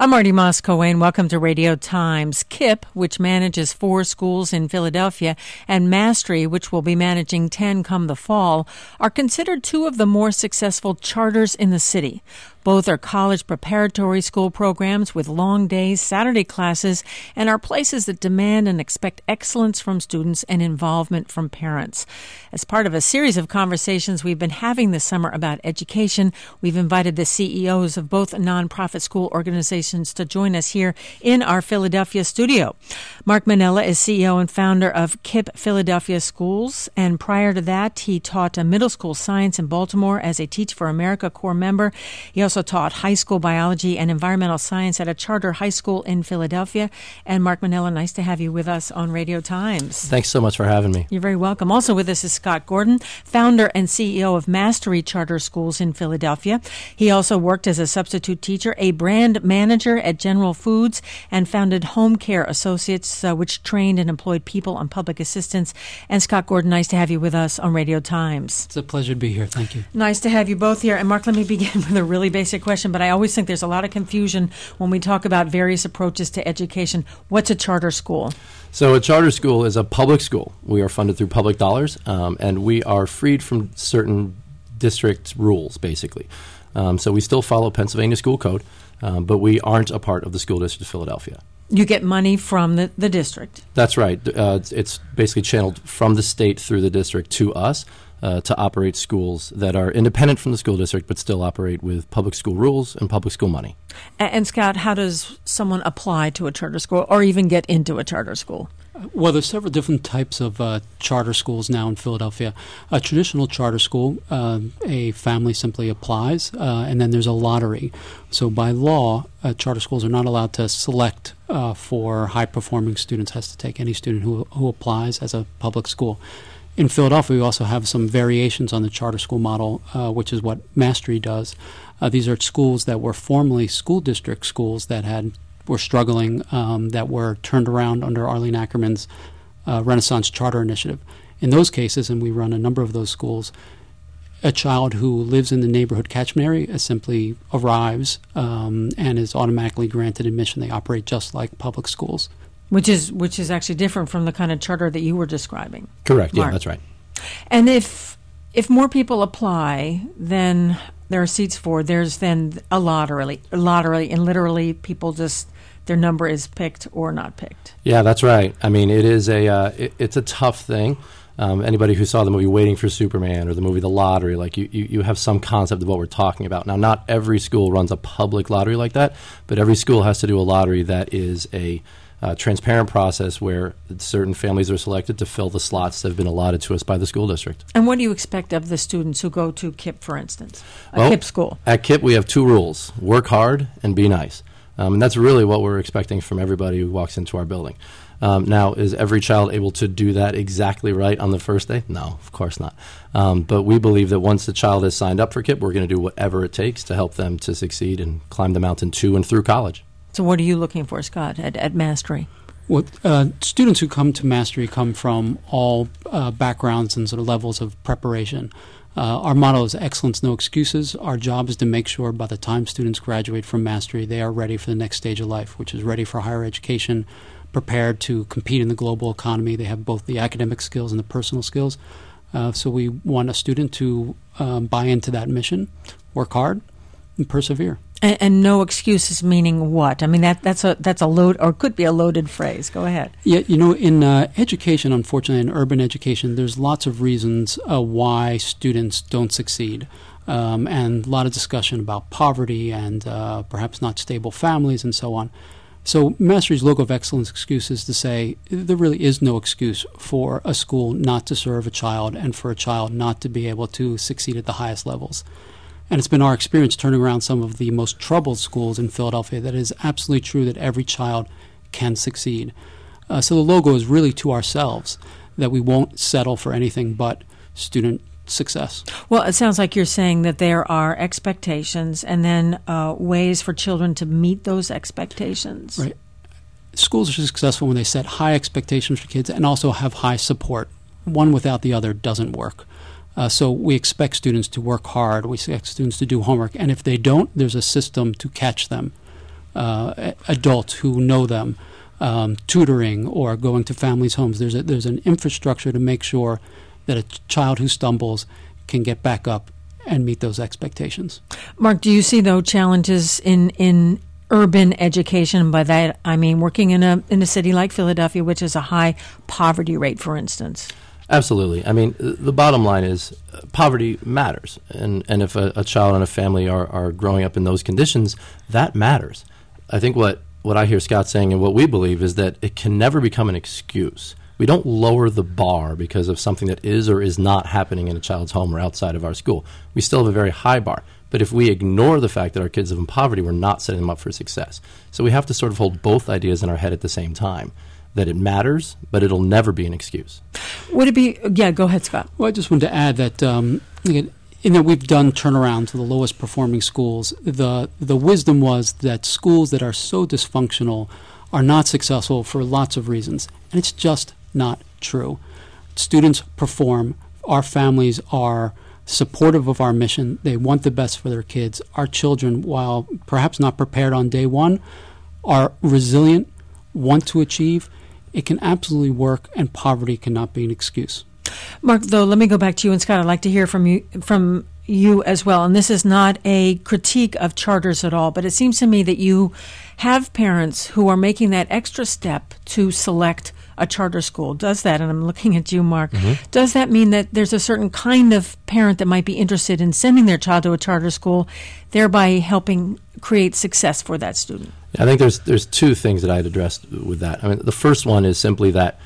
I'm Marty Moss-Coane. Welcome to Radio Times. KIPP, which manages 4 schools in Philadelphia, and Mastery, which will be managing 10 come the fall, are considered 2 of the more successful charters in the city. Both are college preparatory school programs with long days, Saturday classes, and are places that demand and expect excellence from students and involvement from parents. As part of a series of conversations we've been having this summer about education, we've invited the CEOs of both nonprofit school organizations to join us here in our Philadelphia studio. Mark Manella is CEO and founder of KIPP Philadelphia Schools, and prior to that, he taught middle school science in Baltimore as a Teach for America Corps member. He also taught high school biology and environmental science at a charter high school in Philadelphia. And Mark Manella, nice to have you with us on Radio Times. Thanks so much for having me. You're very welcome. Also with us is Scott Gordon, founder and CEO of Mastery Charter Schools in Philadelphia. He also worked as a substitute teacher, a brand manager at General Foods, and founded Home Care Associates, which trained and employed people on public assistance. And Scott Gordon, nice to have you with us on Radio Times. It's a pleasure to be here. Thank you. Nice to have you both here. And Mark, let me begin with a really basic question, but I always think there's a lot of confusion when we talk about various approaches to education. What's a charter school? So a charter school is a public school. We are funded through public dollars, and we are freed from certain district rules, basically. So we still follow Pennsylvania school code, but we aren't a part of the school district of Philadelphia. You get money from the district. That's right. It's basically channeled from the state through the district to us to operate schools that are independent from the school district but still operate with public school rules and public school money. And Scott, how does someone apply to a charter school or even get into a charter school? Well, there's several different types of charter schools now in Philadelphia. A traditional charter school, a family simply applies, and then there's a lottery. So by law, charter schools are not allowed to select for high-performing students, has to take any student who applies as a public school. In Philadelphia, we also have some variations on the charter school model, which is what Mastery does. These are schools that were formerly school district schools that were struggling, that were turned around under Arlene Ackerman's Renaissance Charter Initiative. In those cases, and we run a number of those schools, a child who lives in the neighborhood catchment area simply arrives and is automatically granted admission. They operate just like public schools. Which is actually different from the kind of charter that you were describing. Correct. Mark. Yeah, that's right. And if more people apply, then there are seats for. There's then a lottery, and literally people just their number is picked or not picked. Yeah, that's right. I mean, it is it's a tough thing. Anybody who saw the movie Waiting for Superman or the movie The Lottery, like you have some concept of what we're talking about. Now, not every school runs a public lottery like that, but every school has to do a lottery that is a transparent process where certain families are selected to fill the slots that have been allotted to us by the school district. And what do you expect of the students who go to KIPP, for instance, KIPP school? At KIPP, we have 2 rules: work hard and be nice. And that's really what we're expecting from everybody who walks into our building. Now, is every child able to do that exactly right on the first day? No, of course not. But we believe that once the child is signed up for KIPP, we're going to do whatever it takes to help them to succeed and climb the mountain to and through college. So what are you looking for, Scott, at Mastery? Well, students who come to Mastery come from all backgrounds and sort of levels of preparation. Our motto is excellence, no excuses. Our job is to make sure by the time students graduate from Mastery, they are ready for the next stage of life, which is ready for higher education, prepared to compete in the global economy. They have both the academic skills and the personal skills. So we want a student to buy into that mission, work hard, and persevere. And no excuses meaning what? I mean, that's a load, or could be a loaded phrase. Go ahead. Yeah, in education, unfortunately, in urban education, there's lots of reasons why students don't succeed. And a lot of discussion about poverty and perhaps not stable families and so on. So Mastery's logo of excellence excuse is to say there really is no excuse for a school not to serve a child and for a child not to be able to succeed at the highest levels. And it's been our experience turning around some of the most troubled schools in Philadelphia that it is absolutely true that every child can succeed. So the logo is really to ourselves, that we won't settle for anything but student success. Well, it sounds like you're saying that there are expectations and then ways for children to meet those expectations. Right. Schools are successful when they set high expectations for kids and also have high support. One without the other doesn't work. So we expect students to work hard. We expect students to do homework. And if they don't, there's a system to catch them. adults who know them, tutoring or going to families' homes. There's an infrastructure to make sure that a child who stumbles can get back up and meet those expectations. Mark, do you see, though, challenges in urban education? By that, I mean working in a city like Philadelphia, which has a high poverty rate, for instance. Absolutely. I mean, the bottom line is poverty matters. And if a child and a family are growing up in those conditions, that matters. I think what I hear Scott saying and what we believe is that it can never become an excuse. We don't lower the bar because of something that is or is not happening in a child's home or outside of our school. We still have a very high bar. But if we ignore the fact that our kids live in poverty, we're not setting them up for success. So we have to sort of hold both ideas in our head at the same time, that it matters, but it'll never be an excuse. Would it be, yeah, go ahead, Scott. Well, I just wanted to add that in that we've done turnaround to the lowest performing schools. The wisdom was that schools that are so dysfunctional are not successful for lots of reasons, and it's just not true. Students perform. Our families are supportive of our mission. They want the best for their kids. Our children, while perhaps not prepared on day one, are resilient, want to achieve. It can absolutely work, and poverty cannot be an excuse. Mark, though, let me go back to you, and Scott, I'd like to hear from you as well. And this is not a critique of charters at all, but it seems to me that you have parents who are making that extra step to select a charter school. Does that, and I'm looking at you, Mark, does that mean that there's a certain kind of parent that might be interested in sending their child to a charter school, thereby helping create success for that student? I think there's two things that I'd address with that. I mean, the first one is simply that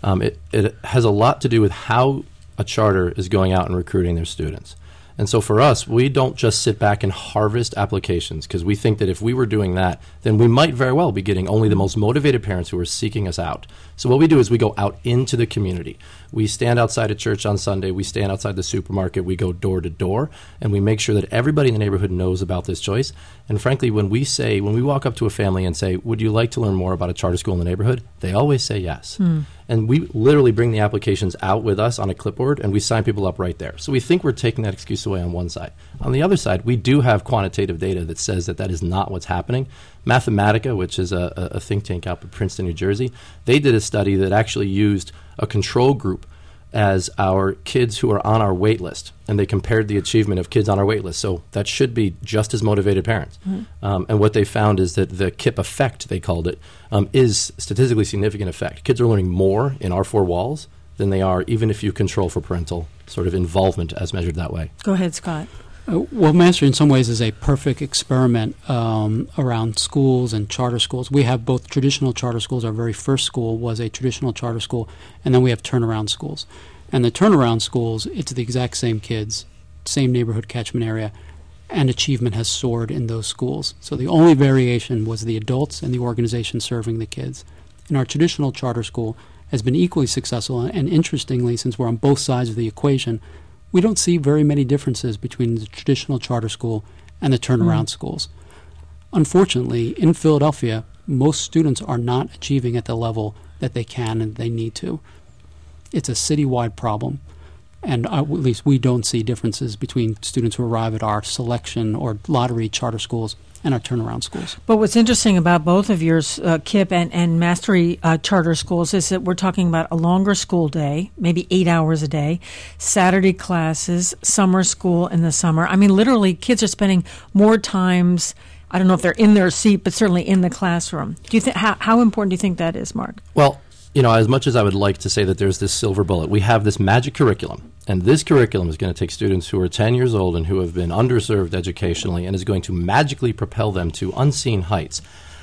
it has a lot to do with how a charter is going out and recruiting their students. And so for us, we don't just sit back and harvest applications, because we think that if we were doing that, then we might very well be getting only the most motivated parents who are seeking us out. So what we do is we go out into the community. We stand outside a church on Sunday. We stand outside the supermarket. We go door to door, and we make sure that everybody in the neighborhood knows about this choice. And frankly, when we walk up to a family and say, would you like to learn more about a charter school in the neighborhood? They always say yes. And we literally bring the applications out with us on a clipboard, and we sign people up right there. So we think we're taking that excuse away on one side. On the other side, we do have quantitative data that says that is not what's happening. Mathematica, which is a think tank out of Princeton, New Jersey, they did a study that actually used a control group as our kids who are on our wait list, and they compared the achievement of kids on our wait list. So that should be just as motivated parents. And what they found is that the KIPP effect, they called it, is statistically significant effect. Kids are learning more in our four walls than they are even if you control for parental sort of involvement as measured that way. Go ahead, Scott. Well, Mastery in some ways is a perfect experiment around schools and charter schools. We have both traditional charter schools. Our very first school was a traditional charter school, and then we have turnaround schools. And the turnaround schools, it's the exact same kids, same neighborhood catchment area, and achievement has soared in those schools. So the only variation was the adults and the organization serving the kids. And our traditional charter school has been equally successful, and interestingly, since we're on both sides of the equation, we don't see very many differences between the traditional charter school and the turnaround schools. Unfortunately, in Philadelphia, most students are not achieving at the level that they can and they need to. It's a citywide problem, and at least we don't see differences between students who arrive at our selection or lottery charter schools and our turnaround schools. But what's interesting about both of yours, KIPP and Mastery charter schools, is that we're talking about a longer school day, maybe 8 hours a day, Saturday classes, summer school in the summer. I mean, literally, kids are spending more times, I don't know if they're in their seat, but certainly in the classroom. Do you think how important do you think that is, Mark? Well, as much as I would like to say that there's this silver bullet, we have this magic curriculum. And this curriculum is going to take students who are 10 years old and who have been underserved educationally and is going to magically propel them to unseen heights.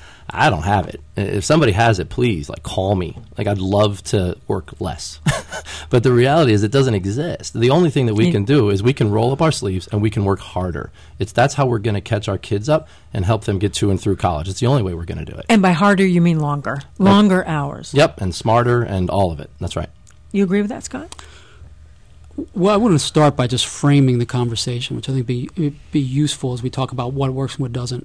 I don't have it. If somebody has it, please, call me. I'd love to work less. But the reality is it doesn't exist. The only thing that we can do is we can roll up our sleeves and we can work harder. That's how we're going to catch our kids up and help them get to and through college. It's the only way we're going to do it. And by harder, you mean longer. Longer hours. Yep, and smarter and all of it. That's right. You agree with that, Scott? Well, I want to start by just framing the conversation, which I think would be useful as we talk about what works and what doesn't.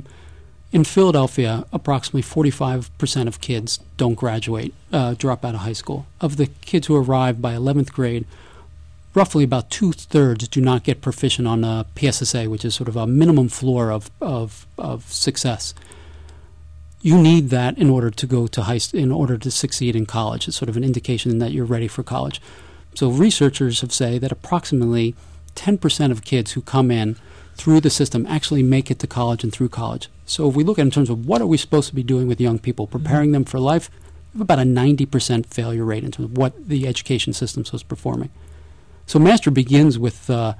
In Philadelphia, approximately 45% of kids don't graduate, drop out of high school. Of the kids who arrive by 11th grade, roughly about 2/3 do not get proficient on PSSA, which is sort of a minimum floor of success. you need that in order to go to in order to succeed in college. It's sort of an indication that you're ready for college. So researchers have said that approximately 10% of kids who come in through the system actually make it to college and through college. So if we look at it in terms of what are we supposed to be doing with young people, preparing them for life, we have about a 90% failure rate in terms of what the education system is performing. So Mastery begins with the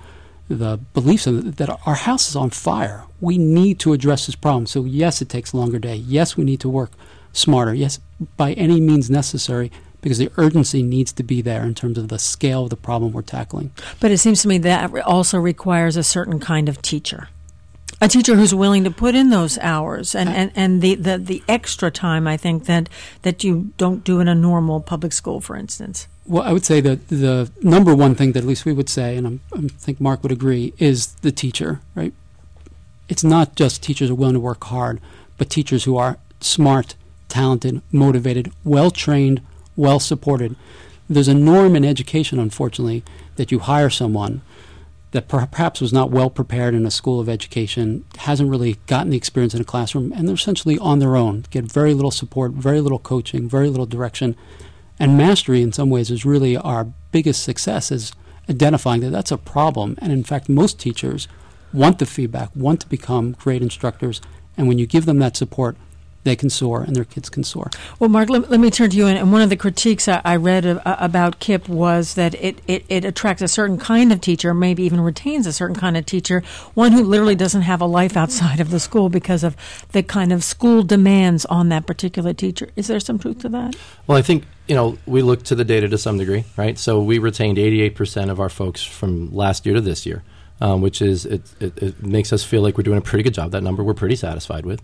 belief that our house is on fire. We need to address this problem. So yes, it takes a longer day. Yes, we need to work smarter. Yes, by any means necessary, because the urgency needs to be there in terms of the scale of the problem we're tackling. But it seems to me that also requires a certain kind of teacher. A teacher who's willing to put in those hours and the extra time, I think, that you don't do in a normal public school, for instance. Well, I would say that the number one thing that at least we would say, and I think Mark would agree, is the teacher, right? It's not just teachers who are willing to work hard, but teachers who are smart, talented, motivated, well-trained, well-supported. There's a norm in education, unfortunately, that you hire someone that perhaps was not well prepared in a school of education, hasn't really gotten the experience in a classroom, and they're essentially on their own, get very little support, very little coaching, very little direction. And Mastery, in some ways, is really our biggest success, is identifying that that's a problem. And in fact, most teachers want the feedback, want to become great instructors, and when you give them that support, they can soar and their kids can soar. Well, Mark, let me turn to you. And one of the critiques I read about KIPP was that it attracts a certain kind of teacher, maybe even retains a certain kind of teacher, one who literally doesn't have a life outside of the school because of the kind of school demands on that particular teacher. Is there some truth to that? Well, I think, we look to the data to some degree, right? So we retained 88% of our folks from last year to this year, which is, it makes us feel like we're doing a pretty good job. That number we're pretty satisfied with.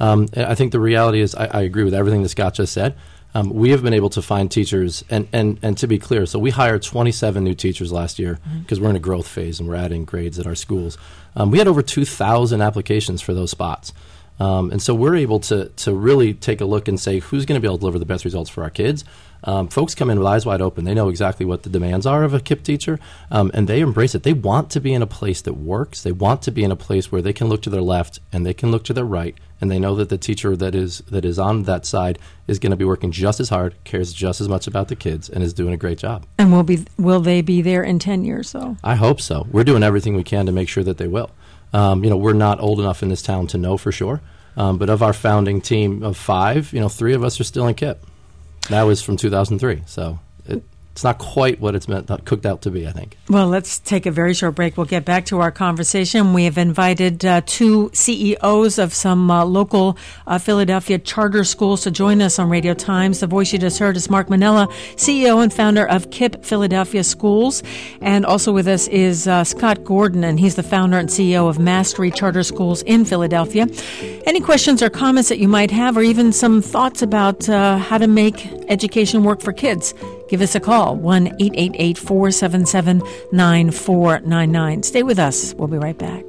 I think the reality is I agree with everything that Scott just said. We have been able to find teachers, and to be clear, so we hired 27 new teachers last year because we're in a growth phase and we're adding grades at our schools. We had over 2,000 applications for those spots. And so we're able to really take a look and say who's going to be able to deliver the best results for our kids. Folks come in with eyes wide open. They know exactly what the demands are of a KIPP teacher, and they embrace it. They want to be in a place that works. They want to be in a place where they can look to their left and they can look to their right, and they know that the teacher that is on that side is going to be working just as hard, cares just as much about the kids, and is doing a great job. And will they be there in 10 years, though? I hope so. We're doing everything we can to make sure that they will. We're not old enough in this town to know for sure, but of our founding team of 5, 3 of us are still in KIPP. That was from 2003, so it's not quite what it's cooked out to be, I think. Well, let's take a very short break. We'll get back to our conversation. We have invited 2 CEOs of some local Philadelphia charter schools to join us on Radio Times. The voice you just heard is Mark Manella, CEO and founder of KIPP Philadelphia Schools. And also with us is Scott Gordon, and he's the founder and CEO of Mastery Charter Schools in Philadelphia. Any questions or comments that you might have, or even some thoughts about how to make education work for kids, give us a call, 1-888-477-9499. Stay with us. We'll be right back.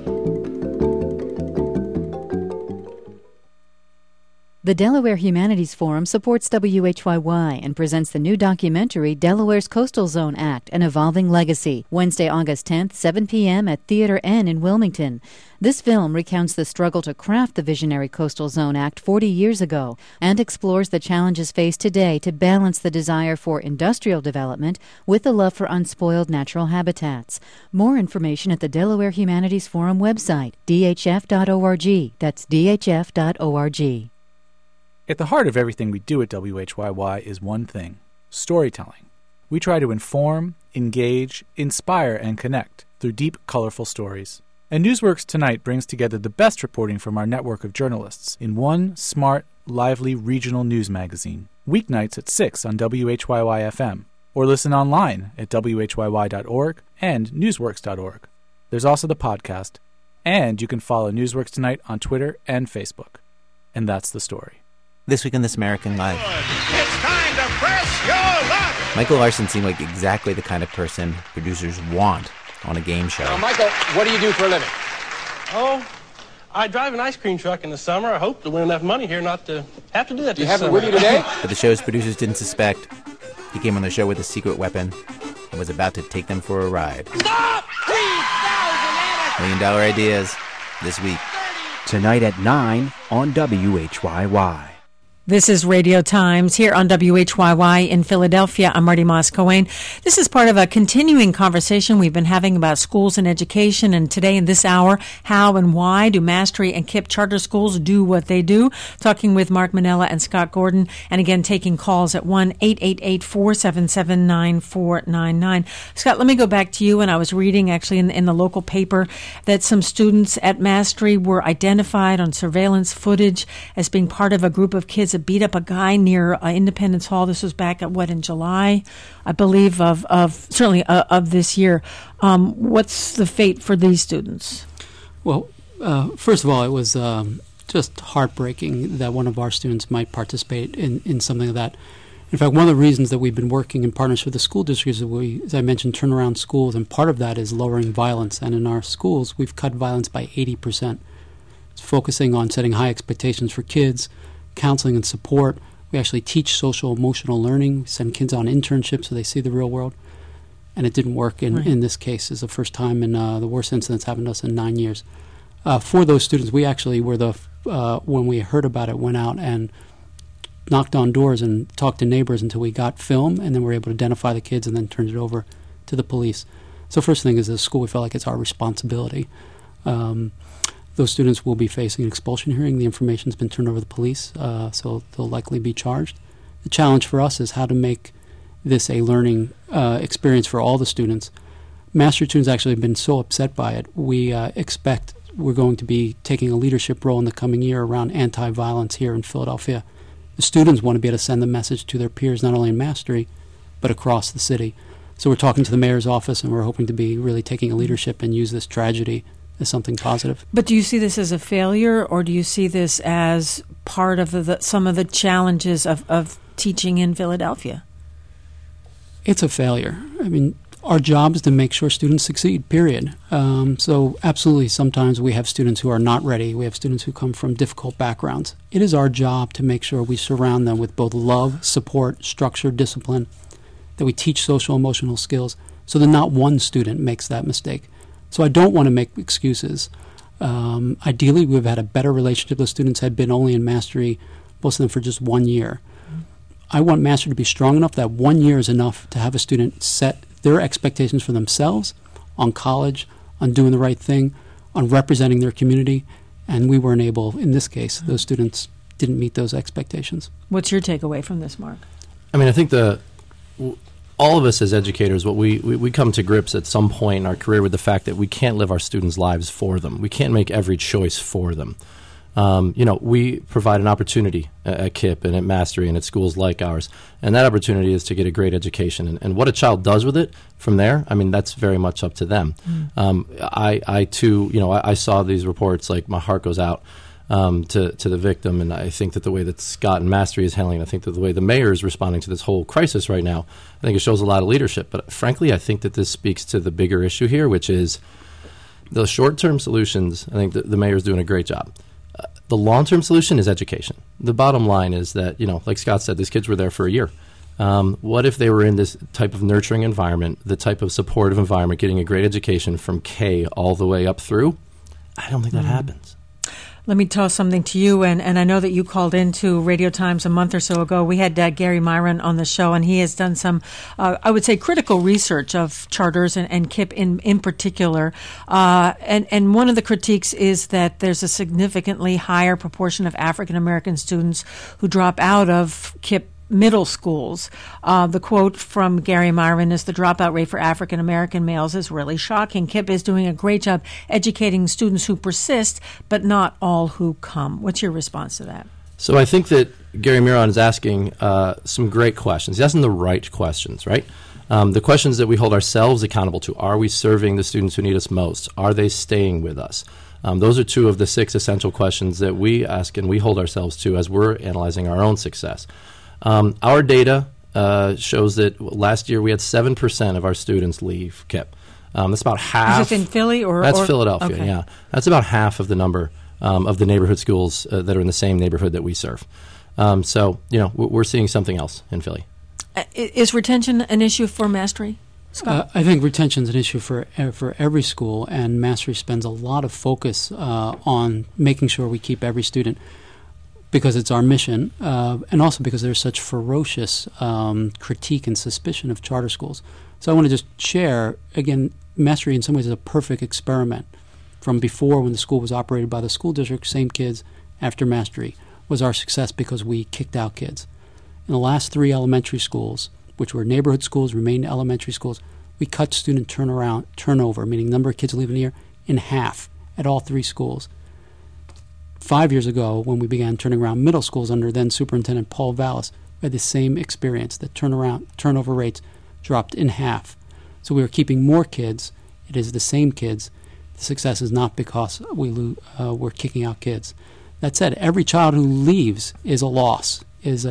The Delaware Humanities Forum supports WHYY and presents the new documentary Delaware's Coastal Zone Act, An Evolving Legacy, Wednesday, August 10th, 7 p.m. at Theater N in Wilmington. This film recounts the struggle to craft the visionary Coastal Zone Act 40 years ago and explores the challenges faced today to balance the desire for industrial development with the love for unspoiled natural habitats. More information at the Delaware Humanities Forum website, dhf.org. That's dhf.org. At the heart of everything we do at WHYY is one thing: storytelling. We try to inform, engage, inspire, and connect through deep, colorful stories. And Newsworks Tonight brings together the best reporting from our network of journalists in one smart, lively regional news magazine. Weeknights at 6 on WHYY-FM, or listen online at WHYY.org and Newsworks.org. There's also the podcast, and you can follow Newsworks Tonight on Twitter and Facebook. And that's the story. This week on This American Life. It's time to press your luck! Michael Larson seemed like exactly the kind of person producers want on a game show. Michael, what do you do for a living? Oh, I drive an ice cream truck in the summer. I hope to win enough money here not to have to do that Do you this have it summer. with you today? But the show's producers didn't suspect. He came on the show with a secret weapon and was about to take them for a ride. Stop! $3,000! $1 Million Ideas, this week tonight at 9 on WHYY. This is Radio Times here on WHYY in Philadelphia. I'm Marty Moss-Cohen. This is part of a continuing conversation we've been having about schools and education. And today in this hour, how and why do Mastery and KIPP charter schools do what they do? Talking with Mark Manella and Scott Gordon. And again, taking calls at 1-888-477-9499. Scott, let me go back to you. And I was reading actually in the local paper that some students at Mastery were identified on surveillance footage as being part of a group of kids that beat up a guy near Independence Hall. This was back in July, I believe, of this year. What's the fate for these students? Well, first of all, it was just heartbreaking that one of our students might participate in something like that. In fact, one of the reasons that we've been working in partnership with the school districts is we, as I mentioned, turn around schools, and part of that is lowering violence. And in our schools, we've cut violence by 80%. It's focusing on setting high expectations for kids, counseling and support. We actually teach social emotional learning. We send kids on internships so they see the real world. And it didn't work in this case. It's the first time in the worst incidents happened to us in 9 years. For those students, we actually were when we heard about it, went out and knocked on doors and talked to neighbors until we got film, and then we were able to identify the kids and then turned it over to the police. So first thing is, as a school, we felt like it's our responsibility. Those students will be facing an expulsion hearing. The information's been turned over to the police, so they'll likely be charged. The challenge for us is how to make this a learning experience for all the students. Master students actually have been so upset by it. We expect we're going to be taking a leadership role in the coming year around anti-violence here in Philadelphia. The students want to be able to send the message to their peers, not only in Mastery, but across the city. So we're talking to the mayor's office, and we're hoping to be really taking a leadership and use this tragedy as something positive. But do you see this as a failure, or do you see this as part of some of the challenges of teaching in Philadelphia? It's a failure. I mean, our job is to make sure students succeed, period. So absolutely, sometimes we have students who are not ready. We have students who come from difficult backgrounds. It is our job to make sure we surround them with both love, support, structure, discipline, that we teach social emotional skills so that not one student makes that mistake. So I don't want to make excuses. Ideally, we've had a better relationship with students had been only in Mastery, most of them for just 1 year. I want Mastery to be strong enough that 1 year is enough to have a student set their expectations for themselves on college, on doing the right thing, on representing their community, and we weren't able, in this case, those students didn't meet those expectations. What's your takeaway from this, Mark? I mean, I think all of us as educators, what we come to grips at some point in our career with the fact that we can't live our students' lives for them. We can't make every choice for them. We provide an opportunity at KIPP and at Mastery and at schools like ours, and that opportunity is to get a great education. And what a child does with it from there, I mean, that's very much up to them. I too, I saw these reports, like my heart goes out to the victim, and I think that the way that Scott and Mastery is handling it, I think that the way the mayor is responding to this whole crisis right now, I think it shows a lot of leadership. But frankly, I think that this speaks to the bigger issue here, which is the short-term solutions. I think that the mayor is doing a great job. The long-term solution is education. The bottom line is that, like Scott said, these kids were there for a year. What if they were in this type of nurturing environment, the type of supportive environment, getting a great education from K all the way up through? I don't think that happens. Let me toss something to you, and I know that you called into Radio Times a month or so ago. We had Gary Myron on the show, and he has done some, I would say, critical research of charters and KIPP in particular. And one of the critiques is that there's a significantly higher proportion of African-American students who drop out of KIPP middle schools. The quote from Gary Myron is, "The dropout rate for African-American males is really shocking. KIPP is doing a great job educating students who persist, but not all who come." What's your response to that? So I think that Gary Myron is asking some great questions. He's asking the right questions, right? The questions that we hold ourselves accountable to. Are we serving the students who need us most? Are they staying with us? Those are two of the 6 essential questions that we ask and we hold ourselves to as we're analyzing our own success. Our data shows that last year we had 7% of our students leave KIPP. That's about half. Is this in Philly or? That's Philadelphia, okay. Yeah. That's about half of the number of the neighborhood schools that are in the same neighborhood that we serve. So, we're seeing something else in Philly. Is retention an issue for Mastery? I think retention is an issue for every school, and Mastery spends a lot of focus on making sure we keep every student, because it's our mission, and also because there's such ferocious critique and suspicion of charter schools. So I want to just share, again, Mastery in some ways is a perfect experiment. From before, when the school was operated by the school district, same kids, after Mastery, was our success because we kicked out kids. In the last 3 elementary schools, which were neighborhood schools, remained elementary schools, we cut student turnover, meaning number of kids leaving a year, in half at all 3 schools. 5 years ago, when we began turning around middle schools under then Superintendent Paul Vallis, we had the same experience. The turnover rates dropped in half. So we were keeping more kids. It is the same kids. The success is not because we're kicking out kids. That said, every child who leaves is a loss, is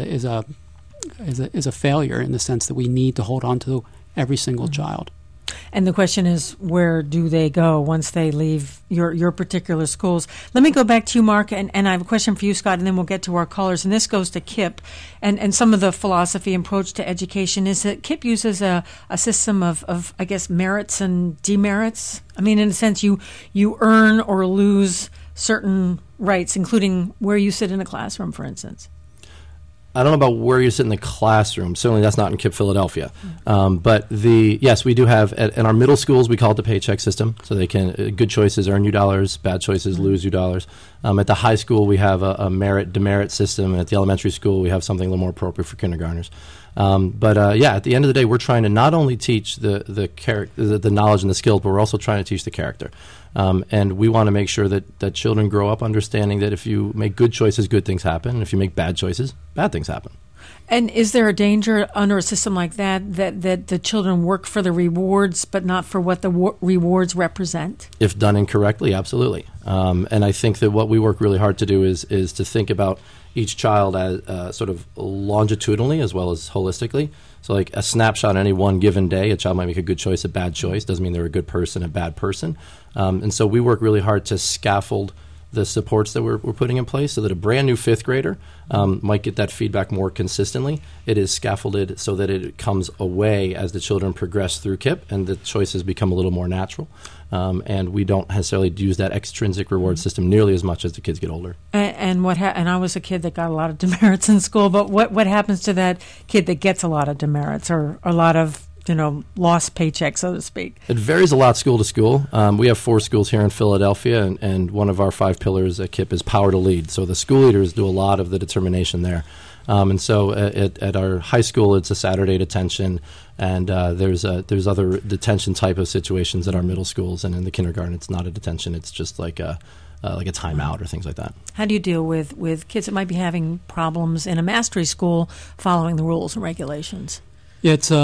a failure, in the sense that we need to hold on to every single child. And the question is, where do they go once they leave your particular schools? Let me go back to you, Mark, and I have a question for you, Scott, and then we'll get to our callers. And this goes to KIPP, and some of the philosophy and approach to education is that KIPP uses a system of, I guess, merits and demerits. I mean, in a sense, you earn or lose certain rights, including where you sit in a classroom, for instance. I don't know about where you sit in the classroom. Certainly that's not in KIPP Philadelphia. But yes, we do have, in our middle schools, we call it the paycheck system. So they can, good choices earn you dollars, bad choices lose you dollars. At the high school, we have a merit-demerit system. And at the elementary school, we have something a little more appropriate for kindergartners. At the end of the day, we're trying to not only teach the knowledge and the skills, but we're also trying to teach the character. And we want to make sure that children grow up understanding that if you make good choices, good things happen. And if you make bad choices, bad things happen. And is there a danger under a system like that the children work for the rewards but not for what the rewards represent? If done incorrectly, absolutely. And I think that what we work really hard to do is to think about each child as sort of longitudinally as well as holistically. So like a snapshot on any one given day, a child might make a good choice, a bad choice. Doesn't mean they're a good person, a bad person. And so we work really hard to scaffold the supports that we're putting in place so that a brand new 5th grader might get that feedback more consistently. It is scaffolded so that it comes away as the children progress through KIPP and the choices become a little more natural. And we don't necessarily use that extrinsic reward system nearly as much as the kids get older. And I was a kid that got a lot of demerits in school, but what happens to that kid that gets a lot of demerits or a lot of lost paycheck, so to speak? It varies a lot school to school. We have 4 schools here in Philadelphia, and one of our 5 pillars at KIPP is power to lead. So the school leaders do a lot of the determination there. And so at our high school, it's a Saturday detention, and there's other detention type of situations at our middle schools, and in the kindergarten, it's not a detention. It's just like a timeout or things like that. How do you deal with kids that might be having problems in a Mastery school following the rules and regulations? Yeah, it's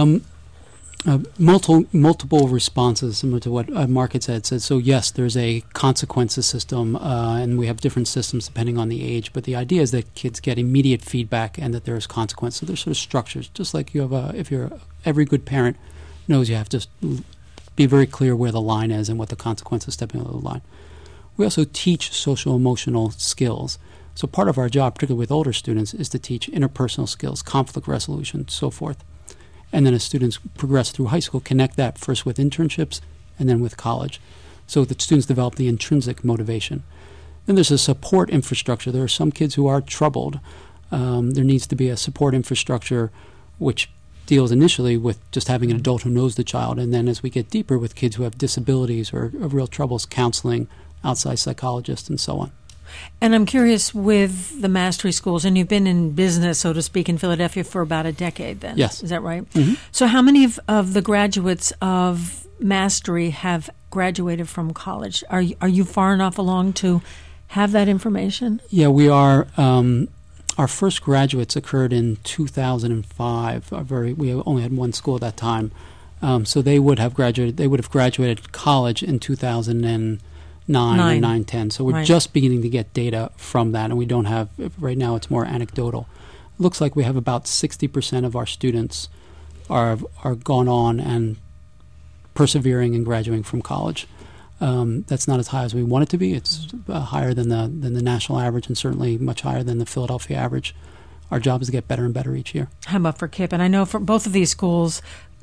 multiple responses, similar to what Mark had said. So yes, there's a consequences system, and we have different systems depending on the age. But the idea is that kids get immediate feedback and that there's consequences. So there's sort of structures, just like you have every good parent knows you have to be very clear where the line is and what the consequences stepping over the line. We also teach social emotional skills. So part of our job, particularly with older students, is to teach interpersonal skills, conflict resolution, so forth. And then as students progress through high school, connect that first with internships and then with college, so that students develop the intrinsic motivation. Then there's a support infrastructure. There are some kids who are troubled. There needs to be a support infrastructure which deals initially with just having an adult who knows the child, and then as we get deeper with kids who have disabilities or real troubles, counseling, outside psychologists, and so on. And I'm curious with the Mastery schools, and you've been in business, so to speak, in Philadelphia for about a decade then. Yes. Is that right? Mm-hmm. So how many of the graduates of Mastery have graduated from college? Are you far enough along to have that information? Yeah, we are. Our first graduates occurred in 2005. We only had one school at that time. So they would have graduated college in 2009 or 9-10. So we're just beginning to get data from that, and we don't have, right now it's more anecdotal. It looks like we have about 60% of our students are gone on and persevering and graduating from college. That's not as high as we want it to be. It's higher than the national average, and certainly much higher than the Philadelphia average. Our job is to get better and better each year. How about for KIPP? And I know for both of these schools,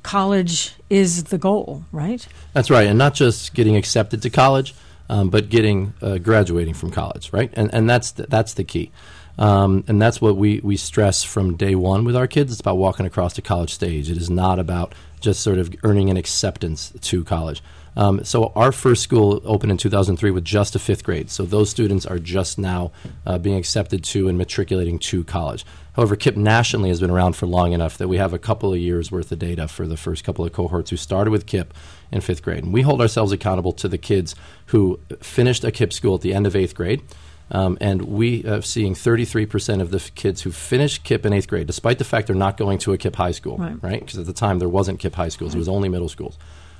college is the goal, right? That's right, and not just getting accepted to college, but getting graduating from college, right? And that's the key. And that's what we stress from day one with our kids. It's about walking across the college stage. It is not about just sort of earning an acceptance to college. So our first school opened in 2003 with just a 5th grade. So those students are just now being accepted to and matriculating to college. However, KIPP nationally has been around for long enough that we have a couple of years' worth of data for the first couple of cohorts who started with KIPP in 5th grade. And we hold ourselves accountable to the kids who finished a KIPP school at the end of 8th grade. And we are seeing 33% of the kids who finish KIPP in 8th grade, despite the fact they're not going to a KIPP high school, right? Because at the time there wasn't KIPP high schools. It was only middle schools.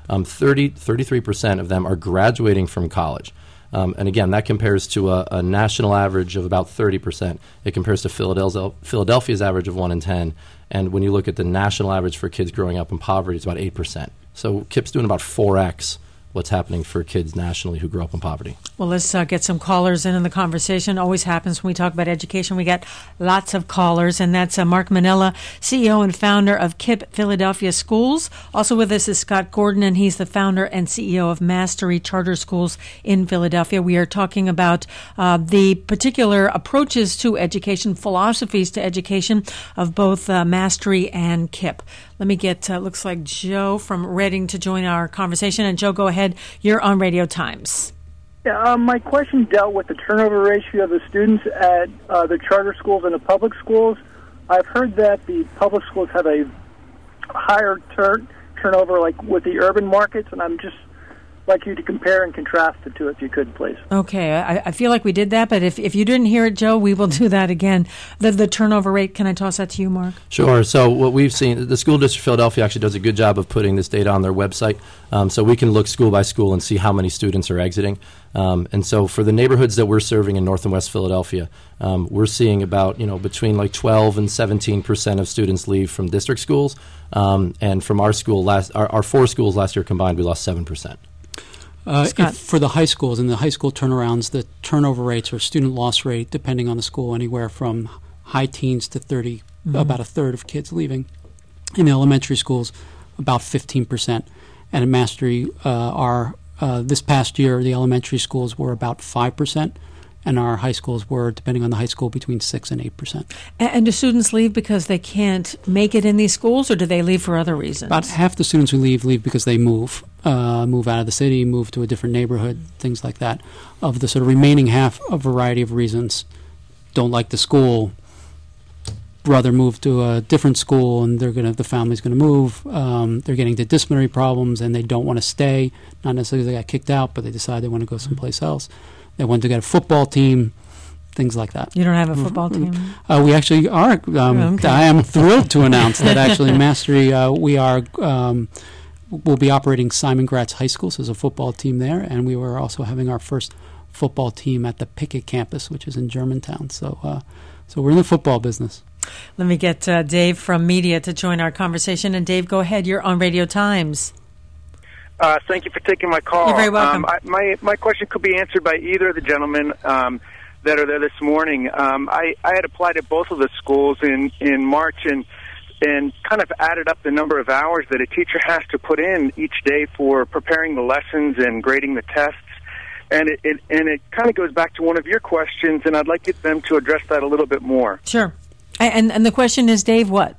33% of them are graduating from college. And again, that compares to a national average of about 30%. It compares to Philadelphia's average of 1 in 10. And when you look at the national average for kids growing up in poverty, it's about 8%. So KIPP's doing about 4x what's happening for kids nationally who grow up in poverty. Well, let's get some callers in the conversation. Always happens when we talk about education. We got lots of callers, and that's Mark Manella, CEO and founder of KIPP Philadelphia Schools. Also with us is Scott Gordon, and he's the founder and CEO of Mastery Charter Schools in Philadelphia. We are talking about the particular approaches to education, philosophies to education of both Mastery and KIPP. Let me get, looks like Joe from Reading to join our conversation. And Joe, go ahead. You're on Radio Times. Yeah, my question dealt with the turnover ratio of the students at the charter schools and the public schools. I've heard that the public schools have a higher turnover, like with the urban markets, and I'm just like you to compare and contrast the two, if you could, please. Okay, I feel like we did that, but if you didn't hear it, Joe, we will do that again. The turnover rate, can I toss that to you, Mark? Sure. So what we've seen, the School District of Philadelphia actually does a good job of putting this data on their website, so we can look school by school and see how many students are exiting. And so for the neighborhoods that we're serving in North and West Philadelphia, we're seeing about, between like 12 and 17% of students leave from district schools. And from our school, our 4 schools last year combined, we lost 7%. For the high schools and the high school turnarounds, the turnover rates or student loss rate, depending on the school, anywhere from high teens to 30, about a third of kids leaving. In the elementary schools, about 15%. And at Mastery, this past year, the elementary schools were about 5%, and our high schools were, depending on the high school, between 6 and 8%. And do students leave because they can't make it in these schools, or do they leave for other reasons? About half the students who leave because they move out of the city, move to a different neighborhood, things like that. Of the sort of remaining half, a variety of reasons. Don't like the school, brother moved to a different school, and the family's going to move. They're getting into disciplinary problems, and they don't want to stay. Not necessarily they got kicked out, but they decide they want to go someplace else. They want to get a football team, things like that. You don't have a football team? We actually are. Okay. I am thrilled to announce that actually Mastery, we'll be operating Simon Gratz High School, so there's a football team there, and we were also having our first football team at the Pickett campus, which is in Germantown. So we're in the football business. Let me get Dave from Media to join our conversation. And Dave, go ahead. You're on Radio Times. Thank you for taking my call. You're very welcome. My question could be answered by either of the gentlemen that are there this morning. I had applied at both of the schools in March and kind of added up the number of hours that a teacher has to put in each day for preparing the lessons and grading the tests. And it kind of goes back to one of your questions, and I'd like them to address that a little bit more. Sure. And the question is, Dave, what?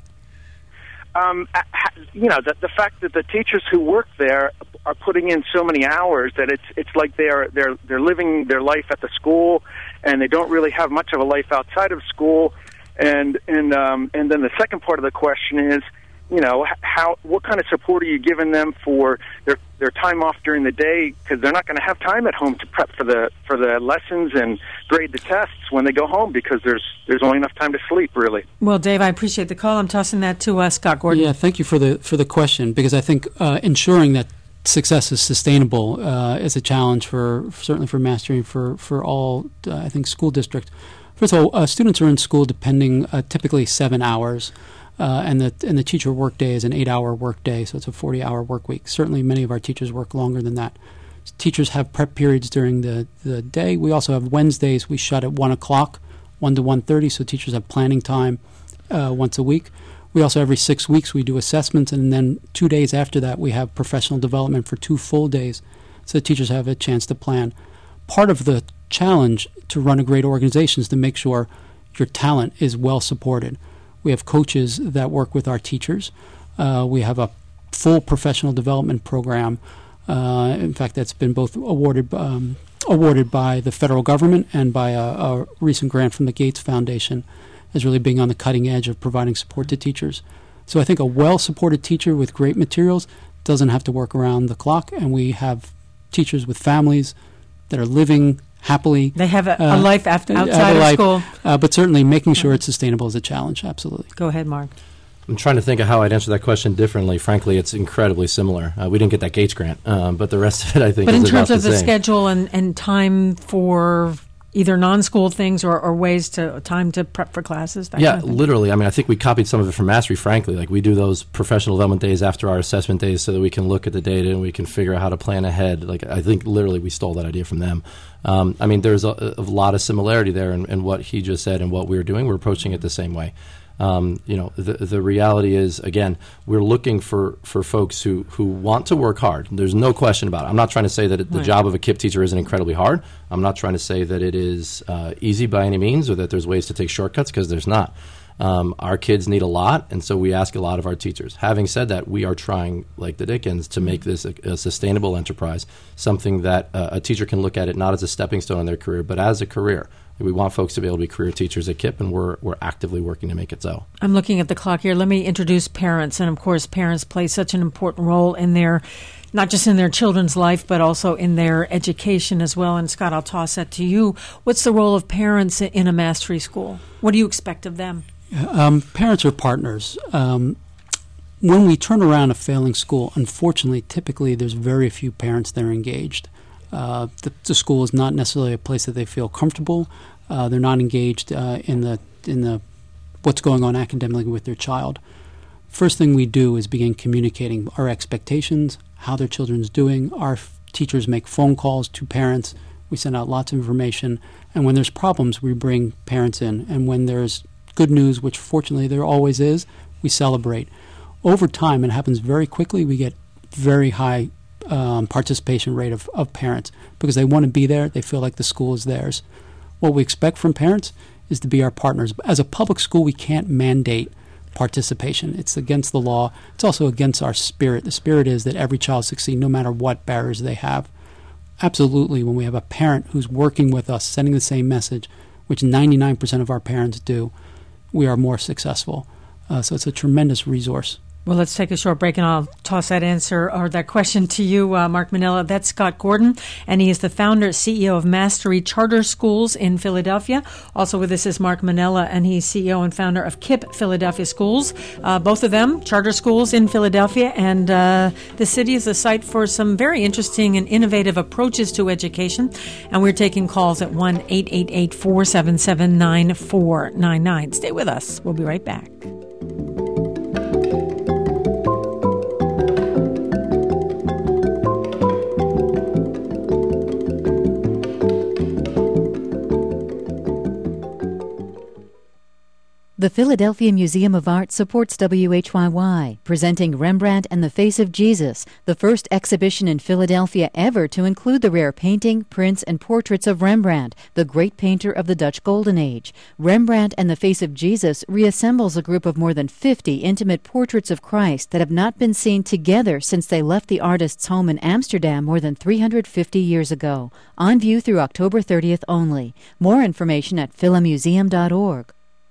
The fact that the teachers who work there are putting in so many hours that it's like they're living their life at the school, and they don't really have much of a life outside of school. And then the second part of the question is, what kind of support are you giving them for their time off during the day, because they're not going to have time at home to prep for the lessons and grade the tests when they go home, because there's only enough time to sleep, really. Well, Dave, I appreciate the call. I'm tossing that to Scott Gordon. Yeah, thank you for the question, because I think ensuring that success is sustainable is a challenge certainly for Mastery and for all I think school districts. First of all, students are in school depending typically 7 hours. And the teacher work day is an 8-hour work day, so it's a 40-hour work week. Certainly many of our teachers work longer than that. Teachers have prep periods during the day. We also have Wednesdays. We shut at 1 o'clock, 1 to 1:30, so teachers have planning time once a week. We also, every 6 weeks, we do assessments, and then 2 days after that, we have professional development for 2 full days, so teachers have a chance to plan. Part of the challenge to run a great organization is to make sure your talent is well supported. We have coaches that work with our teachers. We have a full professional development program. In fact, that's been both awarded by the federal government and by a recent grant from the Gates Foundation as really being on the cutting edge of providing support to teachers. So I think a well-supported teacher with great materials doesn't have to work around the clock, and we have teachers with families that are living happily. They have a life outside of school. But certainly making sure it's sustainable is a challenge, absolutely. Go ahead, Mark. I'm trying to think of how I'd answer that question differently. Frankly, it's incredibly similar. We didn't get that Gates grant, but the rest of it, I think, is about the same. But in terms of the schedule and time for either non-school things or ways to time to prep for classes? That kind of thing? Literally. I mean, I think we copied some of it from Mastery, frankly. Like, we do those professional development days after our assessment days so that we can look at the data and we can figure out how to plan ahead. Like, I think literally we stole that idea from them. I mean, there's a lot of similarity there in what he just said and what we're doing. We're approaching it the same way. The reality is, again, we're looking for folks who want to work hard. There's no question about it. I'm not trying to say that the job of a KIPP teacher isn't incredibly hard. I'm not trying to say that it is easy by any means or that there's ways to take shortcuts, because there's not. Our kids need a lot, and so we ask a lot of our teachers. Having said that, we are trying, like the Dickens, to make this a sustainable enterprise, something that a teacher can look at it not as a stepping stone in their career, but as a career. We want folks to be able to be career teachers at KIPP, and we're actively working to make it so. I'm looking at the clock here. Let me introduce parents. And, of course, parents play such an important role in their, not just in their children's life, but also in their education as well. And, Scott, I'll toss that to you. What's the role of parents in a Mastery school? What do you expect of them? Parents are partners. When we turn around a failing school, unfortunately, typically there's very few parents that are engaged. The school is not necessarily a place that they feel comfortable. They're not engaged in the what's going on academically with their child. First thing we do is begin communicating our expectations, how their children's doing. Our teachers make phone calls to parents. We send out lots of information. And when there's problems, we bring parents in. And when there's good news, which fortunately there always is, we celebrate. Over time, it happens very quickly. We get very high participation rate of parents because they want to be there. They feel like the school is theirs. What we expect from parents is to be our partners. As a public school, we can't mandate participation. It's against the law. It's also against our spirit. The spirit is that every child succeed no matter what barriers they have. Absolutely, when we have a parent who's working with us, sending the same message, which 99% of our parents do, we are more successful. So it's a tremendous resource. Well, let's take a short break, and I'll toss that answer or that question to you, Mark Manella. That's Scott Gordon, and he is the founder, CEO of Mastery Charter Schools in Philadelphia. Also with us is Mark Manella, and he's CEO and founder of KIPP Philadelphia Schools. Both of them, charter schools in Philadelphia, and the city is a site for some very interesting and innovative approaches to education. And we're taking calls at 1-888-477-9499. Stay with us. We'll be right back. The Philadelphia Museum of Art supports WHYY, presenting Rembrandt and the Face of Jesus, the first exhibition in Philadelphia ever to include the rare painting, prints, and portraits of Rembrandt, the great painter of the Dutch Golden Age. Rembrandt and the Face of Jesus reassembles a group of more than 50 intimate portraits of Christ that have not been seen together since they left the artist's home in Amsterdam more than 350 years ago. On view through October 30th only. More information at philamuseum.org.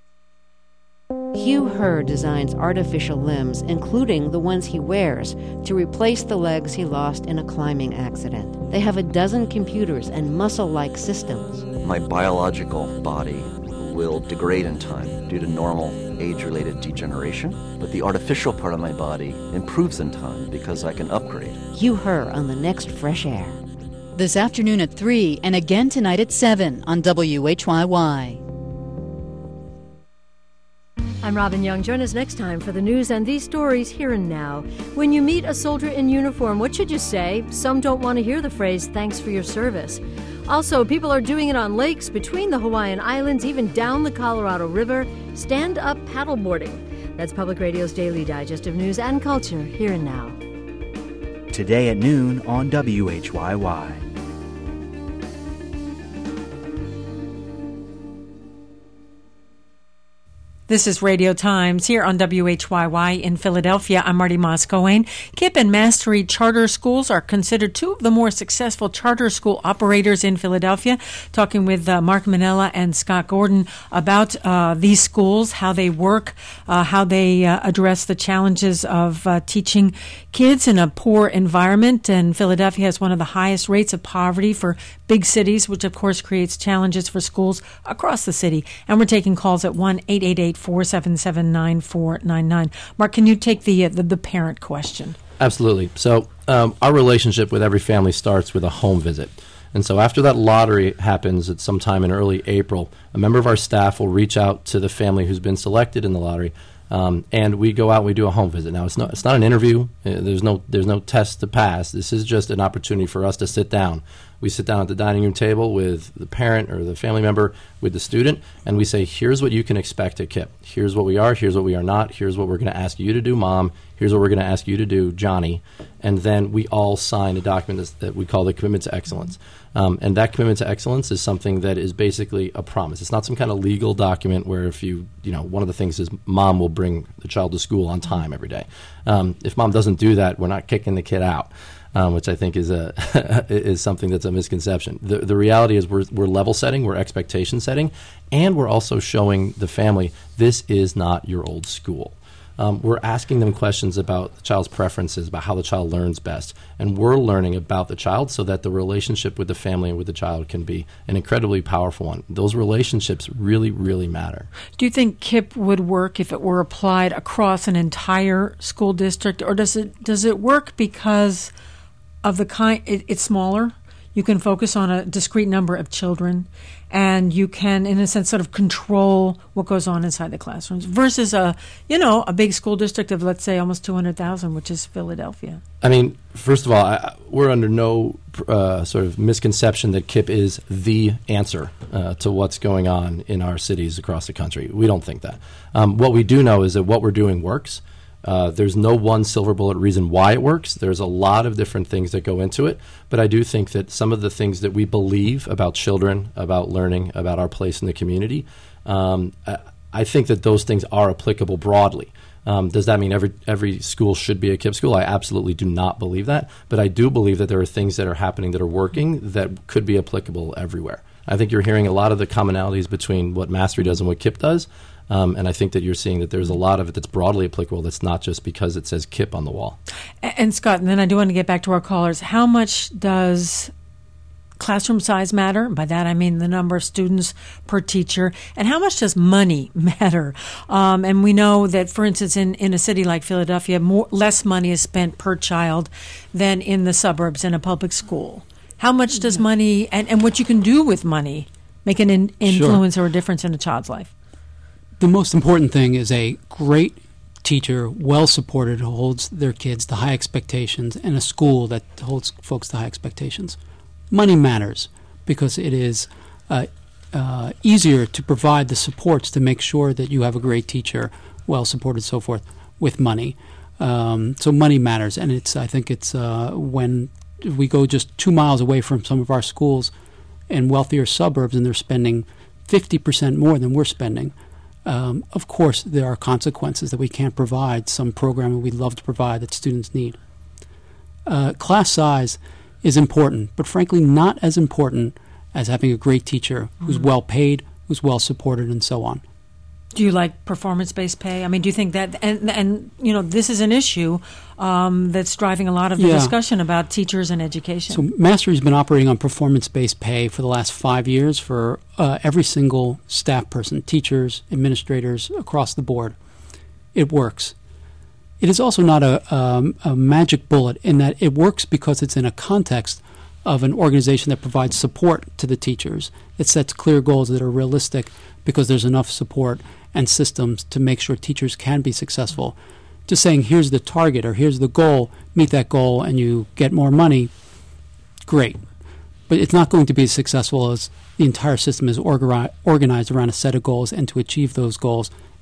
Hugh Herr designs artificial limbs, including the ones he wears, to replace the legs he lost in a climbing accident. They have a dozen computers and muscle-like systems. My biological body will degrade in time due to normal age-related degeneration, but the artificial part of my body improves in time because I can upgrade. Hugh Herr on the next Fresh Air. This afternoon at 3 and again tonight at 7 on WHYY. I'm Robin Young. Join us next time for the news and these stories here and now. When you meet a soldier in uniform, what should you say? Some don't want to hear the phrase, "Thanks for your service." Also, people are doing it on lakes, between the Hawaiian Islands, even down the Colorado River. Stand-up paddleboarding. That's Public Radio's daily digest of news and culture, here and now. Today at noon on WHYY. This is Radio Times here on WHYY in Philadelphia. I'm Marty Moscowane. KIPP and Mastery Charter Schools are considered two of the more successful charter school operators in Philadelphia. Talking with Mark Manella and Scott Gordon about these schools, how they work, how they address the challenges of teaching kids in a poor environment. And Philadelphia has one of the highest rates of poverty for big cities, which of course creates challenges for schools across the city. And we're taking calls at 1-888-477-9499. Mark, can you take the parent question? Absolutely. So our relationship with every family starts with a home visit. And so after that lottery happens at sometime in early April, a member of our staff will reach out to the family who's been selected in the lottery, and we go out and we do a home visit. Now, it's not an interview. There's no test to pass. This is just an opportunity for us to sit down. We sit down at the dining room table with the parent or the family member, with the student, and we say, here's what you can expect at KIPP. Here's what we are. Here's what we are not. Here's what we're going to ask you to do, Mom. Here's what we're going to ask you to do, Johnny. And then we all sign a document that we call the Commitment to Excellence. And that Commitment to Excellence is something that is basically a promise. It's not some kind of legal document where if one of the things is Mom will bring the child to school on time every day. If Mom doesn't do that, we're not kicking the kid out. Which I think is is something that's a misconception. The reality is we're level setting, we're expectation setting, and we're also showing the family this is not your old school. We're asking them questions about the child's preferences, about how the child learns best, and we're learning about the child so that the relationship with the family and with the child can be an incredibly powerful one. Those relationships really, really matter. Do you think KIPP would work if it were applied across an entire school district, or does it work because of the kind, it's smaller? You can focus on a discrete number of children, and you can, in a sense, sort of control what goes on inside the classrooms versus a big school district of, let's say, almost 200,000, which is Philadelphia. I mean, first of all, we're under no sort of misconception that KIPP is the answer to what's going on in our cities across the country. We don't think that. What we do know is that what we're doing works. There's no one silver bullet reason why it works. There's a lot of different things that go into it. But I do think that some of the things that we believe about children, about learning, about our place in the community, I think that those things are applicable broadly. Does that mean every school should be a KIPP school? I absolutely do not believe that. But I do believe that there are things that are happening that are working that could be applicable everywhere. I think you're hearing a lot of the commonalities between what Mastery does and what KIPP does. And I think that you're seeing that there's a lot of it that's broadly applicable that's not just because it says KIPP on the wall. And Scott, and then I do want to get back to our callers. How much does classroom size matter? By that I mean the number of students per teacher. And how much does money matter? And we know that, for instance, in a city like Philadelphia, less money is spent per child than in the suburbs in a public school. How much does money and what you can do with money make an influence or a difference in a child's life? The most important thing is a great teacher, well supported, who holds their kids to high expectations, and a school that holds folks to high expectations. Money matters because it is easier to provide the supports to make sure that you have a great teacher, well supported, so forth, with money. So money matters, and I think it's when we go just 2 miles away from some of our schools in wealthier suburbs, and they're spending 50% more than we're spending. Of course, there are consequences that we can't provide some programming we'd love to provide that students need. Class size is important, but frankly not as important as having a great teacher who's well paid, who's well supported, and so on. Do you like performance-based pay? I mean, do you think that, and this is an issue that's driving a lot of the discussion about teachers and education? So Mastery's been operating on performance-based pay for the last 5 years for every single staff person, teachers, administrators, across the board. It works. It is also not a magic bullet in that it works because it's in a context of an organization that provides support to the teachers. It sets clear goals that are realistic because there's enough support and systems to make sure teachers can be successful. Just saying, here's the target or here's the goal, meet that goal and you get more money, great. But it's not going to be as successful as the entire system is organized around a set of goals and to achieve those goals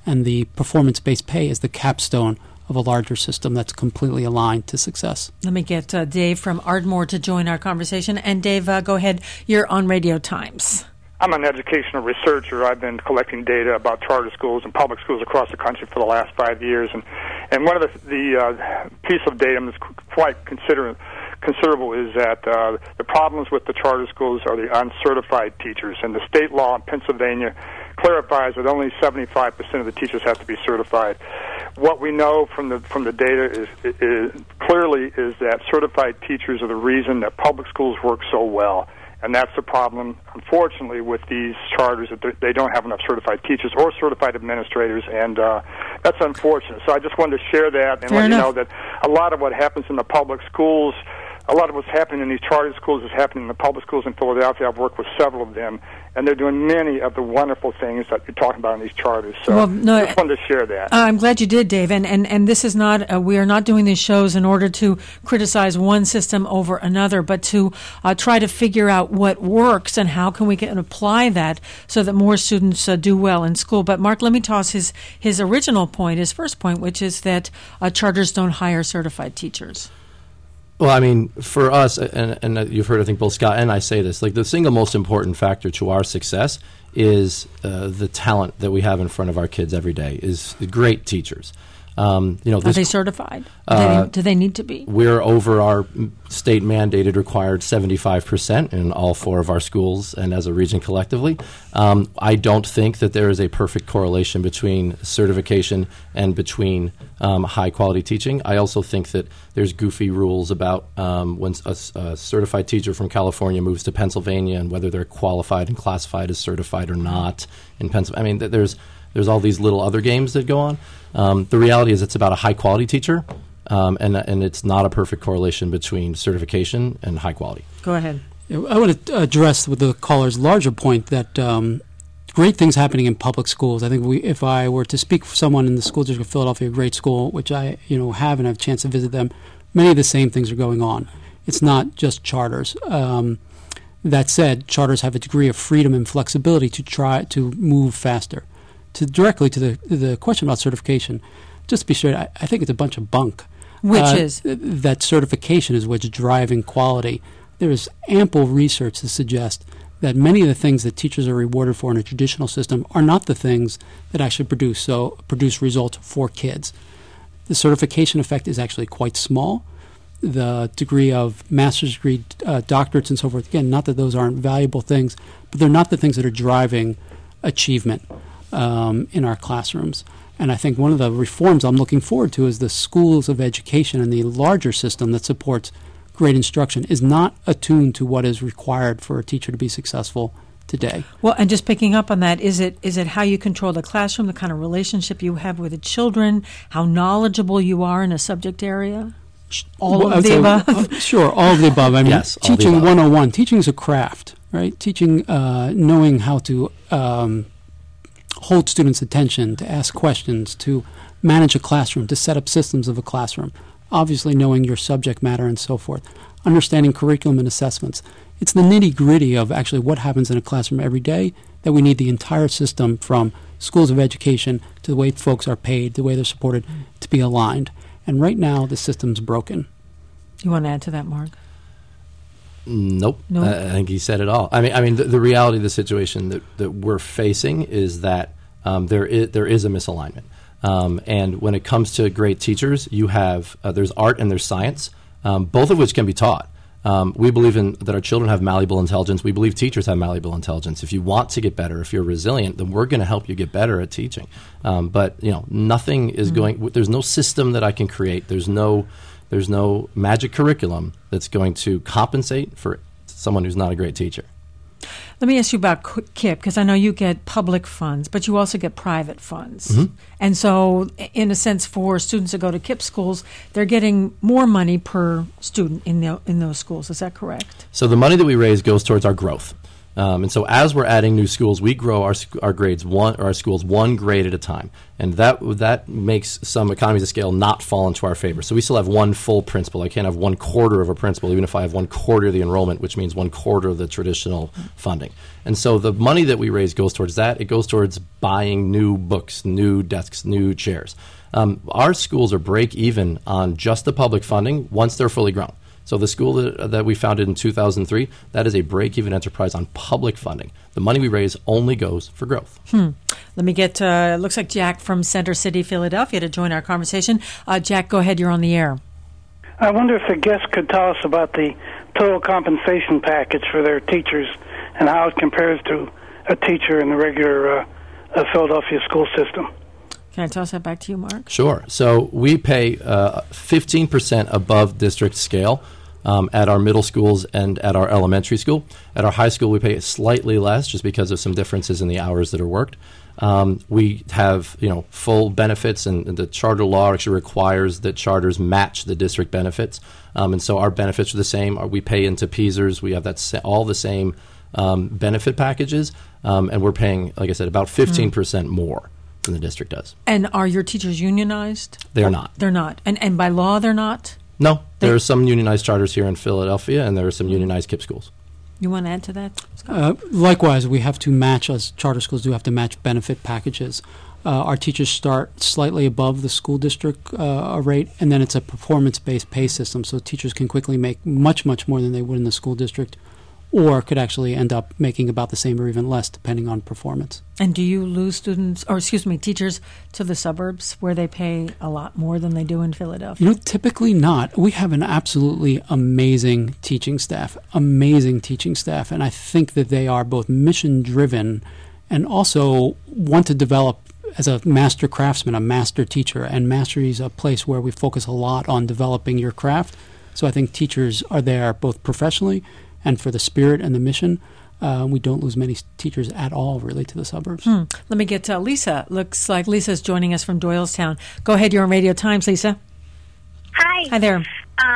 and the performance-based pay is the capstone of a larger system that's completely aligned to success. Let me get Dave from Ardmore to join our conversation. And Dave, go ahead. You're on Radio Times. I'm an educational researcher. I've been collecting data about charter schools and public schools across the country for the last 5 years. And one of the piece of data that's quite considerable is that the problems with the charter schools are the uncertified teachers. And the state law in Pennsylvania clarifies that only 75% of the teachers have to be certified. What we know from the data is clearly that certified teachers are the reason that public schools work so well. And that's the problem, unfortunately, with these charters, that they don't have enough certified teachers or certified administrators, and that's unfortunate. So I just wanted to share that and let you know that a lot of what happens in the public schools, a lot of what's happening in these charter schools is happening in the public schools in Philadelphia. I've worked with several of them, and they're doing many of the wonderful things that you're talking about in these charters. So I just wanted to share that. I'm glad you did, Dave. And this is not, we are not doing these shows in order to criticize one system over another, but to try to figure out what works and how can we apply that so that more students do well in school. But Mark, let me toss his original point, his first point, which is that charters don't hire certified teachers. Well, I mean, for us, and you've heard, I think, both Scott and I say this, like the single most important factor to our success is the talent that we have in front of our kids every day, is great teachers. Are they certified? Do they need to be? We're over our state mandated required 75% in all 4 of our schools and as a region collectively. I don't think that there is a perfect correlation between certification and between high quality teaching. I also think that there's goofy rules about when a certified teacher from California moves to Pennsylvania and whether they're qualified and classified as certified or not in Pennsylvania. I mean, there's all these little other games that go on. The reality is it's about a high-quality teacher, and it's not a perfect correlation between certification and high quality. Go ahead. I want to address with the caller's larger point that great things happening in public schools. I think if I were to speak for someone in the school district of Philadelphia, a great school, which I have and have a chance to visit them, many of the same things are going on. It's not just charters. That said, charters have a degree of freedom and flexibility to try to move faster. Directly to the question about certification, just to be straight, I think it's a bunch of bunk. Which is? That certification is what's driving quality. There is ample research to suggest that many of the things that teachers are rewarded for in a traditional system are not the things that actually produce results for kids. The certification effect is actually quite small. The degree of master's degree, doctorates and so forth, again, not that those aren't valuable things, but they're not the things that are driving achievement in our classrooms. And I think one of the reforms I'm looking forward to is the schools of education and the larger system that supports great instruction is not attuned to what is required for a teacher to be successful today. Well, and just picking up on that, is it how you control the classroom, the kind of relationship you have with the children, how knowledgeable you are in a subject area? All of the above? Sure, all of the above. I mean, yes, teaching 101. Teaching is a craft, right? Teaching, knowing how to hold students' attention, to ask questions, to manage a classroom, to set up systems of a classroom, obviously knowing your subject matter and so forth, understanding curriculum and assessments. It's the nitty-gritty of actually what happens in a classroom every day that we need the entire system, from schools of education to the way folks are paid, the way they're supported, to be aligned. And right now, the system's broken. You want to add to that, Mark? Nope. I think he said it all. I mean, the reality of the situation that we're facing is that there is a misalignment. And when it comes to great teachers, you have there's art and there's science, both of which can be taught. We believe that our children have malleable intelligence. We believe teachers have malleable intelligence. If you want to get better, if you're resilient, then we're going to help you get better at teaching. But nothing is going. There's no system that I can create. There's no magic curriculum that's going to compensate for someone who's not a great teacher. Let me ask you about KIPP, because I know you get public funds, but you also get private funds. Mm-hmm. And so, in a sense, for students that go to KIPP schools, they're getting more money per student in those schools. Is that correct? So the money that we raise goes towards our growth. And so as we're adding new schools, we grow our grades our schools one grade at a time. And that makes some economies of scale not fall into our favor. So we still have one full principal. I can't have 1/4 of a principal, even if I have 1/4 of the enrollment, which means 1/4 of the traditional funding. And so the money that we raise goes towards that. It goes towards buying new books, new desks, new chairs. Our schools are break even on just the public funding once they're fully grown. So the school that we founded in 2003, that is a break-even enterprise on public funding. The money we raise only goes for growth. Let me get, looks like Jack from Center City, Philadelphia, to join our conversation. Jack, go ahead. You're on the air. I wonder if the guest could tell us about the total compensation package for their teachers and how it compares to a teacher in the regular Philadelphia school system. Can I toss that back to you, Mark? Sure. So we pay 15% above district scale at our middle schools and at our elementary school. At our high school, we pay slightly less just because of some differences in the hours that are worked. We have, full benefits, and the charter law actually requires that charters match the district benefits. And so our benefits are the same. We pay into PSERS. We have all the same benefit packages, and we're paying, like I said, about 15% more than the district does. And are your teachers unionized? They are not. They're not. And by law, they're not? No. There are some unionized charters here in Philadelphia, and there are some unionized KIPP schools. You want to add to that, Scott? Likewise, we have to match, as charter schools do have to match benefit packages. Our teachers start slightly above the school district rate, and then it's a performance-based pay system, so teachers can quickly make much, much more than they would in the school district, or could actually end up making about the same or even less, depending on performance. And do you lose teachers to the suburbs where they pay a lot more than they do in Philadelphia? Typically not. We have an absolutely amazing teaching staff, and I think that they are both mission-driven and also want to develop as a master craftsman, a master teacher, and mastery is a place where we focus a lot on developing your craft. So I think teachers are there both professionally and for the spirit and the mission. We don't lose many teachers at all, really, to the suburbs. Let me get to Lisa. Looks like Lisa's joining us from Doylestown. Go ahead. You're on Radio Times, Lisa. Hi. Hi there.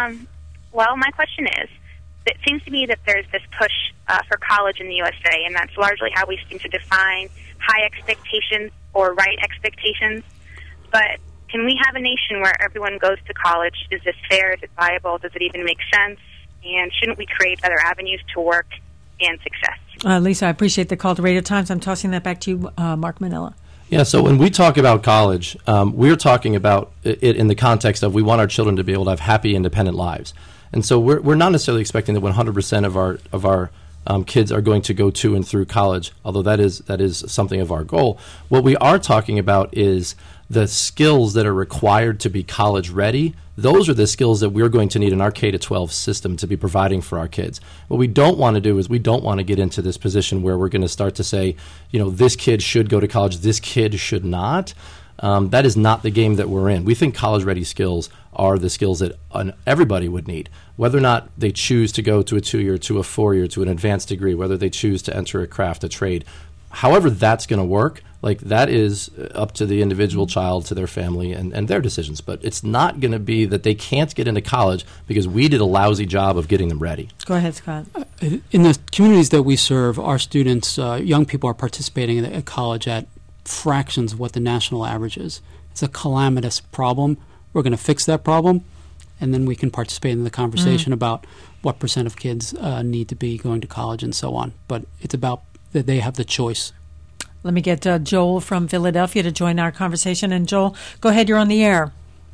Well, my question is, it seems to me that there's this push for college in the USA, and that's largely how we seem to define high expectations or right expectations. But can we have a nation where everyone goes to college? Is this fair? Is it viable? Does it even make sense? And shouldn't we create other avenues to work and success? Lisa, I appreciate the call to Radio Times. I'm tossing that back to you, Mark Manella. Yeah, so when we talk about college, we're talking about it in the context of we want our children to be able to have happy, independent lives. And so we're not necessarily expecting that 100% of our kids are going to go to and through college, although that is something of our goal. What we are talking about is the skills that are required to be college ready. Those are the skills that we're going to need in our K-12 system to be providing for our kids. What we don't want to do is we don't want to get into this position where we're going to start to say, this kid should go to college, this kid should not. That is not the game that we're in. We think college-ready skills are the skills that everybody would need, whether or not they choose to go to a 2-year, to a 4-year, to an advanced degree, whether they choose to enter a craft, a trade. However that's going to work, that is up to the individual child, to their family, and their decisions. But it's not going to be that they can't get into college because we did a lousy job of getting them ready. Go ahead, Scott. In the communities that we serve, our students, young people, are participating at college at fractions of what the national average is. It's a calamitous problem. We're going to fix that problem, and then we can participate in the conversation about what % of kids need to be going to college and so on. But it's about that they have the choice. Let me get Joel from Philadelphia to join our conversation. And Joel, go ahead. You're on the air.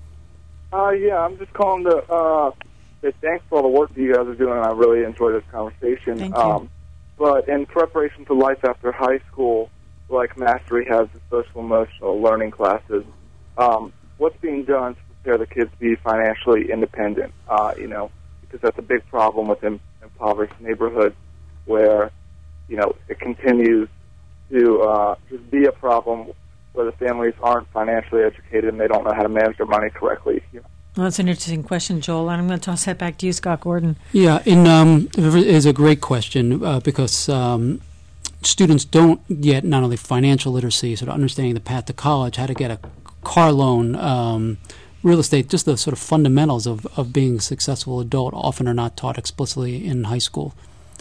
Yeah, I'm just calling to say thanks for all the work that you guys are doing. I really enjoyed this conversation. Thank you. But in preparation for life after high school, like Mastery has the social emotional learning classes, what's being done to prepare the kids to be financially independent? Because that's a big problem within impoverished neighborhoods where, it continues to just be a problem where the families aren't financially educated and they don't know how to manage their money correctly. Well, that's an interesting question, Joel, and I'm going to toss that back to you, Scott Gordon. Yeah, it is a great question because students don't get not only financial literacy, sort of understanding the path to college, how to get a car loan, real estate, just the sort of fundamentals of being a successful adult often are not taught explicitly in high school.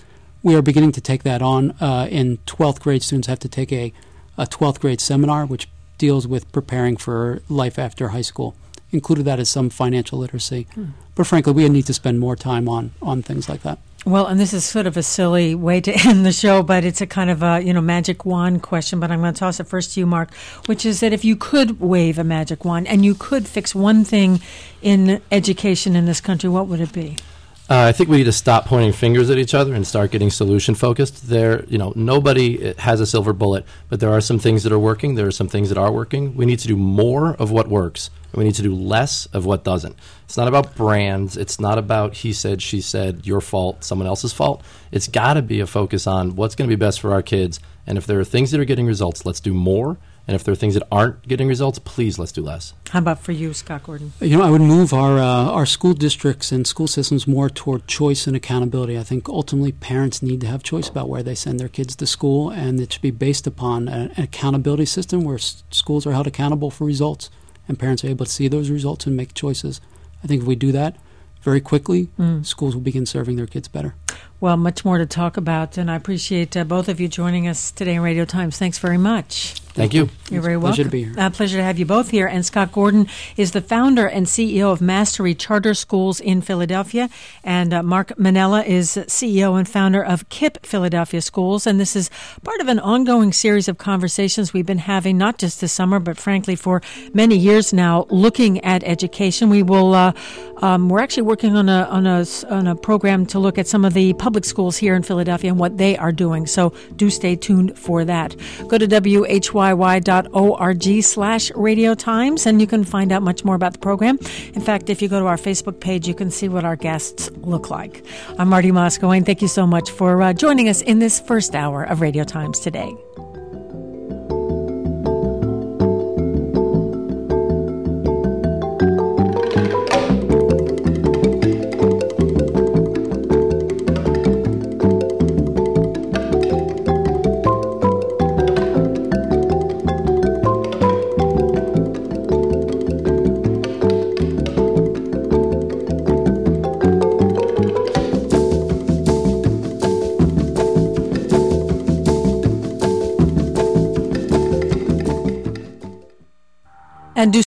we are beginning to take that on. In 12th grade, students have to take a 12th grade seminar, which deals with preparing for life after high school. Included that is some financial literacy. But frankly, we need to spend more time on things like that. Well, and this is sort of a silly way to end the show, but it's a kind of a, magic wand question, but I'm going to toss it first to you, Mark, which is that if you could wave a magic wand and you could fix one thing in education in this country, what would it be? I think we need to stop pointing fingers at each other and start getting solution focused. Nobody has a silver bullet, but there are some things that are working. There are some things that are working. We need to do more of what works, and we need to do less of what doesn't. It's not about brands. It's not about he said, she said, your fault, someone else's fault. It's got to be a focus on what's going to be best for our kids. And if there are things that are getting results, let's do more. And if there are things that aren't getting results, please let's do less. How about for you, Scott Gordon? I would move our school districts and school systems more toward choice and accountability. I think ultimately parents need to have choice about where they send their kids to school, and it should be based upon an accountability system where schools are held accountable for results, and parents are able to see those results and make choices. I think if we do that very quickly, schools will begin serving their kids better. Well, much more to talk about, and I appreciate both of you joining us today in Radio Times. Thanks very much. Thank you. You're very welcome. Pleasure to be here. Pleasure to have you both here. And Scott Gordon is the founder and CEO of Mastery Charter Schools in Philadelphia. And Mark Manella is CEO and founder of KIPP Philadelphia Schools. And this is part of an ongoing series of conversations we've been having, not just this summer, but frankly for many years now, looking at education. We will. We're actually working on a program to look at some of the public schools here in Philadelphia and what they are doing. So do stay tuned for that. Go to WHYY.org/Radio Times, and you can find out much more about the program. In fact, if you go to our Facebook page, you can see what our guests look like. I'm Marty Moscow, thank you so much for joining us in this first hour of Radio Times today. And do